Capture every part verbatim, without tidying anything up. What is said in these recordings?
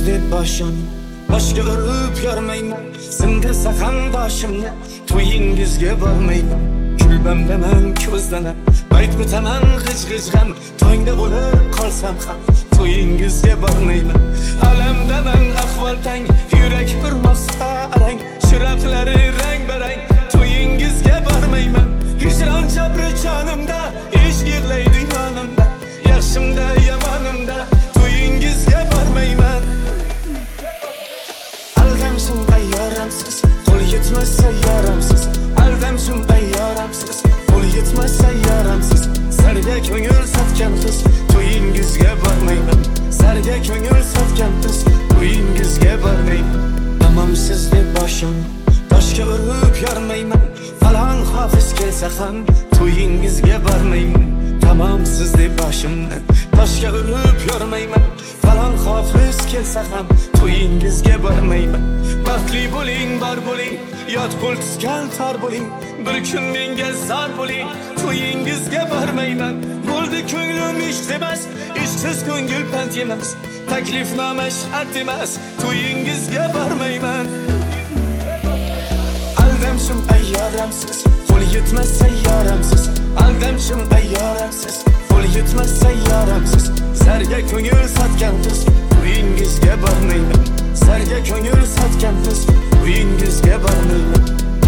deb boshim boshga urib yormayman, sindirsa ham boshimni to'yingizga bormayman. Kulbamdaman ko'zlanib bayt o'taman g'ij-g'ij ham, to'ngda bo'lib qolsam ham to'yingizga bormayman. Alamdaman ahvol tang, yurak urmoqsa alang, shiraqlari rang barang, to'yingizga bormayman. Hijron jabri jonimda, ish yig'laydi yonimda, yaxshimda yomonimda to'yingizga bormayman. Aldamshin ayyoramsiz, qo'l yetmasa yaramsiz. Aldamshin ayyoramsiz, qo'l yetmasa yaramsiz. Sarga ko'ngil sotgan qiz, to'yingizga bormayman. Sarga ko'ngil sotgan qiz, to'yingizga bormayman. Tamam siz deb boshim toshga urib yormayman, falon hofiz kelsa ham to'yingizga bormayman. Tamam siz deb boshimni toshga urib yormayman, falon hofiz kelsa ham to'yingizga bormayman. Baxtli bo'ling, bor bo'ling, yot qo'l tutgan tor bo'ling, bir kun menga zor bo'ling, to'yingizga bormayman. Bo'ldi ko'nglim ish emas, ishsiz ko'ngil pand emas, taklifnoma shart emas, to'yingizga bormayman. Aldamshim ayyoramsiz, qo'l yetmasa yaramsiz. Aldamshim ayyoramsiz, qo'l yetmasa yaramsiz. Sarga ko'ngil sotgan qiz, to'yingizga bormayman. Sarga ko'ngil sotgan qiz, to'yingizga bormayman.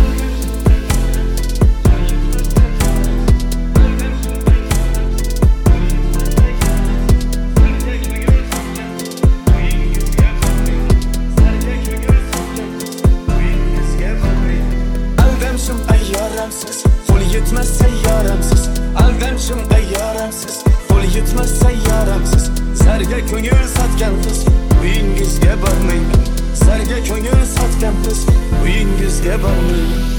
Aldamshim ayyoramsiz, qo'l yetmasa yaramsiz. Aldamshim ayyoramsiz, qo'l yetmasa yaramsiz. Sarga ko'ngil sotgan qiz, to'yingizga bormayman. Sarga ko'ngil sotgan qiz, to'yingizga bormayman.